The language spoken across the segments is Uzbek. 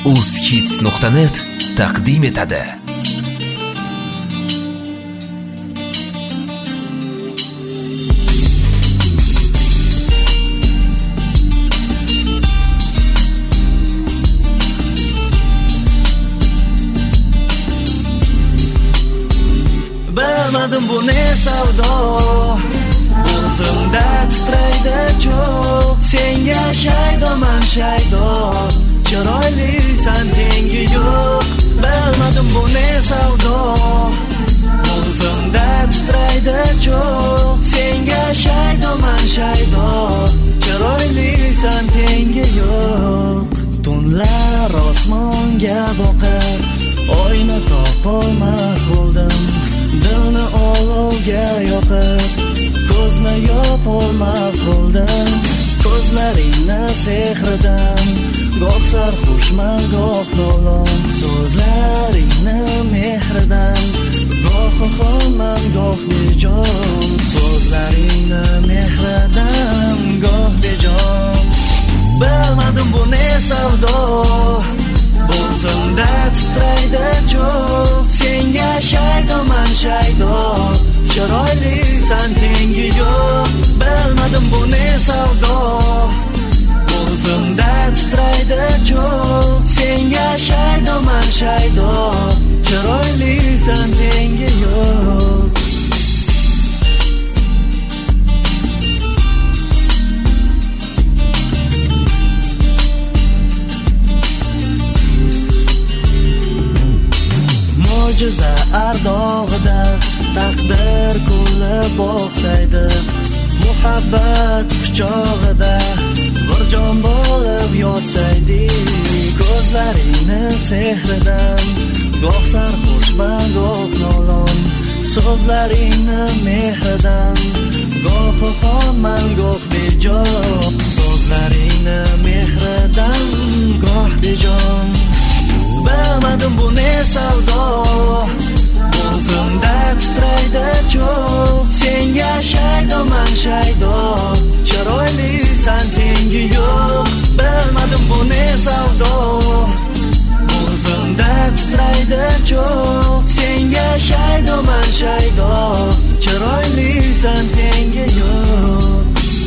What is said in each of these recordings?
uzhits.net taqdim etadi. Bilmadim bu ne savdo, o'zimda titraydi cho'g'. Senga shaydoman shaydo, chiroylisan tengi yo'q. Bilmadim bu ne savdo, o'zimda titraydi cho'g'. Senga shaydoman shaydo, chiroylisan tengi yo'q. Tunlar osmonga boqar, oyna topolmas bo'ldim. Dilni olovga yoqib, ko'zni yopolmas bo'ldim. Ko'zlaringni sehridan, goh sarxushman, goh nolon. So'zlaringni mehridan, goh xo'rman, goh bejon. So'zlaringni mehridan, goh bejon. Bilmadim bu ne savdo, bo'zimda titraydi cho'g'. Senga shaydoman shaydo, chiroylisan tengi yo'q. Bilmadim bu ne savdo, bo'zimda titraydi cho'g'. Senga shaydoman shaydo, chiroylisan tengi yo'q. Mo'jiza ardog'ida taqdir kulib boqsaydi, muhabbat quchog'ida bir jon bo'lib yotsaydik. Ko'zlaringni sehridan, goh sarxushman, goh nolon. So'zlaringni mehridan, goh xonman, goh bejon. So'zlaringni mehridan, goh bejon. Bilmadim bu ne savdo, o'zimda titraydi cho'g'. Senga shaydoman shaydo, chiroylisan tengi yo'q. Bilmadim bu ne savdo, o'zimda titraydi cho'g'. Senga shaydoman shaydo, chiroylisan tengi yo'q.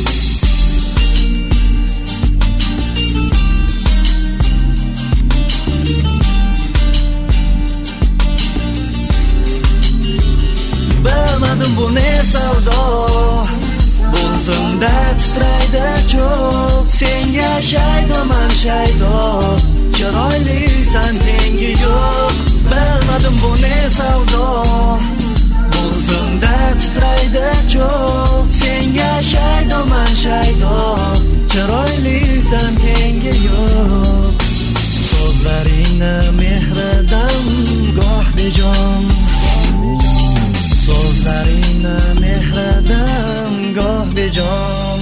Bilmadim bu ne savdo, bo'zimda titraydi cho'g'. Senga shaydoman shaydo, chiroylisan tengi yo'q. Bilmadim bu ne savdo, bo'zimda titraydi cho'g'. Senga shaydoman shaydo, chiroylisan tengi yo'q. So'zlaringni mehridan, goh bejon. So'zlaringni mehridan, goh bejon.